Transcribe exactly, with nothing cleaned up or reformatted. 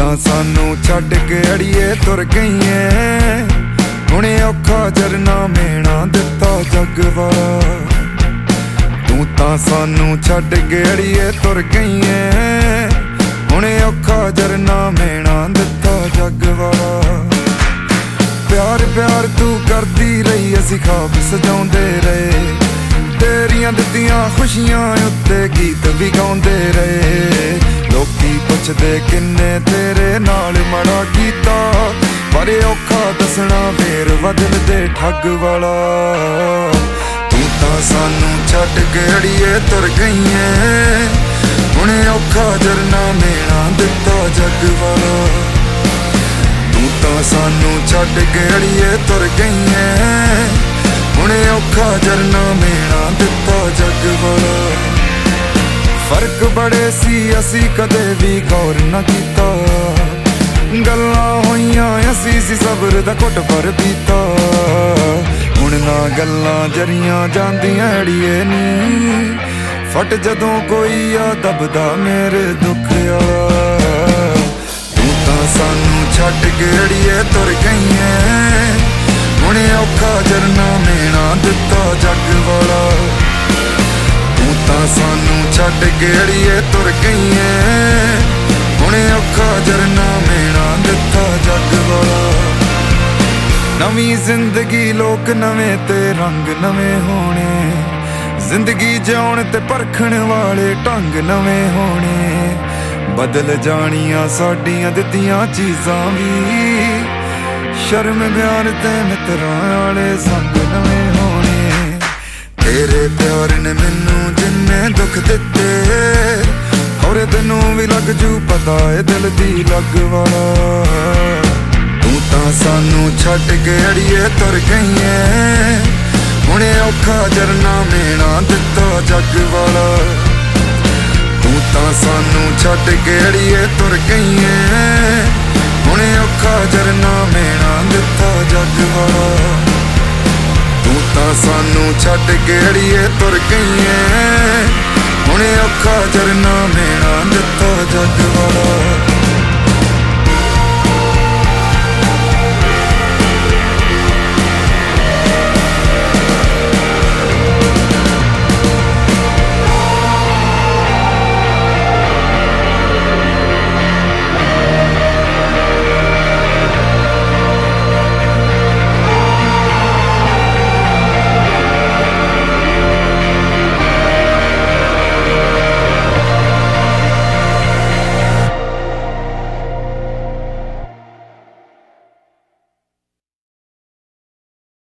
ਤਾਂ ਸਾਨੂੰ ਛੱਡ ਕੇ ਅੜੀਏ ਤੁਰ ਗਈ ਏ। ਹੁਣੇ ਔਖਾ ਜਰਨਾ ਮੇਣਾ ਦਿੱਤਾ ਜੱਗ ਵਾਲਾ। ਤੂੰ ਤਾਂ ਸਾਨੂੰ ਛੱਡ ਕੇ ਅੜੀਏ ਤੁਰ ਗਈ ਏ। ਹੁਣੇ ਔਖਾ ਜਰਨਾ ਮੇਣਾ ਦਿੱਤਾ ਜੱਗ ਵਾਲਾ। ਪਿਆਰ ਪਿਆਰ ਤੂੰ ਕਰਦੀ ਰਹੀ, ਅਸੀਂ ਖਾਬ ਸਜਾਉਂਦੇ ਰਹੇ। ਤੇਰੀਆਂ ਦਿੱਤੀਆਂ ਖੁਸ਼ੀਆਂ ਉੱਤੇ ਗੀਤ ਵੀ ਗਾਉਂਦੇ ਰਹੇ। ਲੋਕੀ ਪੁੱਛਦੇ ਕਿੰਨੇ ਤੇਰੇ ਨਾਲ ਮਾੜਾ ਕੀਤਾ, ਪਰ ਔਖਾ ਦੱਸਣਾ ਫੇਰ ਬਦਲ ਦੇ ਠੱਗ ਵਾਲਾ। ਤੂੰ ਤਾਂ ਸਾਨੂੰ ਛੱਡ ਕੇ ਅੜੀਏ ਤੁਰ ਗਈ ਏ। ਹੁਣੇ ਔਖਾ ਜਰਨਾ ਮੇਣਾ ਦਿੱਤਾ ਜੱਗ ਵਾਲਾ। ਤੂੰ ਤਾਂ ਸਾਨੂੰ ਛੱਡ ਕੇ ਅੜੀਏ ਤੁਰ ਗਈ ਏ। ਹੁਣੇ ਔਖਾ ਜਰਨਾ ਮੇਣਾ ਦਿੱਤਾ ਜੱਗ ਵਾਲਾ। ਫਰਕ ਬੜੇ ਸੀ ਅਸੀਂ ਕਦੇ ਵੀ ਗੌਰ ਨਾ ਕੀਤਾ, ਗੱਲਾਂ ਹੋਈਆਂ ਅਸੀਂ ਸੀ ਸਬਰ ਦਾ ਘੁੱਟ ਭਰ ਪੀਤਾ। ਹੁਣ ਨਾ ਗੱਲਾਂ ਜਰੀਆਂ ਜਾਂਦੀਆਂ ਅੜੀਏ ਨੀ, ਫਟ ਜਦੋਂ ਕੋਈ ਆ ਦਬਦਾ ਮੇਰੇ ਦੁੱਖ ਵਾਲਾ। ਤੂੰ ਤਾਂ ਸਾਨੂੰ ਛੱਡ ਕੇ ਅੜੀਏ ਤੁਰ ਗਈ ਏ। ਹੁਣੇ ਔਖਾ ਜਰਨਾ ਮੇਣਾ ਦਿੱਤਾ ਜੱਗ ਵਾਲਾ। ਤੂੰ ਤਾਂ ਸਾਨੂੰ ਛੱਡ ਕੇ ਅੜੀਏ ਤੁਰ ਗਈ ਏ। ਹੁਣੇ ਔਖਾ ਜਰਨਾ ਮੇਣਾ ਦਿੱਤਾ ਜੱਗ ਵਾਲਾ। ਨਵੀਂ ਜ਼ਿੰਦਗੀ ਲੋਕ ਨਵੇਂ ਤੇ ਰੰਗ ਨਵੇਂ ਹੋਣੇ, ਜ਼ਿੰਦਗੀ ਜਿਉਣ ਤੇ ਪਰਖਣ ਵਾਲੇ ਢੰਗ ਨਵੇਂ ਹੋਣੇ। ਬਦਲ ਜਾਣੀਆਂ ਸਾਡੀਆਂ ਦਿੱਤੀਆਂ ਚੀਜ਼ਾਂ ਵੀ, ਸ਼ਰਮ ਬਿਆਨ ਤੇ ਮਿੱਤਰਾਂ ਵਾਲੇ ਸੰਗ ਨਵੇਂ ਹੋਣੇ। ਤੇਰੇ ਪਿਆਰ ਨੇ ਮੈਨੂੰ ਜਿੰਨੇ ਦੁੱਖ ਦਿੱਤੇ, ਔਰੇ ਤੈਨੂੰ ਵੀ ਲੱਗ ਜੂ ਪਤਾ ਏ ਦਿਲ ਦੀ ਲੱਗ ਵਾਲਾ। ਤੂੰ ਤਾਂ ਸਾਨੂੰ ਛੱਡ ਕੇ ਅੜੀਏ ਤੁਰ ਗਈ ਏ। ਹੁਣੇ ਔਖਾ ਜਰਨਾ ਮੇਣਾ ਦਿੱਤਾ ਜੱਗ ਵਾਲਾ। ਤੂੰ ਤਾਂ ਸਾਨੂੰ ਛੱਡ ਕੇ ਅੜੀਏ ਤੁਰ ਗਈ ਏ। ਹੁਣੇ ਔਖਾ ਜਰਨਾ ਮੇਣਾ ਦਿੱਤਾ ਜੱਗ ਵਾਲਾ। ਤੂੰ ਤਾਂ ਸਾਨੂੰ ਛੱਡ ਕੇ ਅੜੀਏ ਤੁਰ ਗਈ ਏ। ਹੁਣੇ ਔਖਾ ਜਰਨਾ ਮੇਣਾ ਦਿੱਤਾ ਜੱਗ ਵਾਲਾ।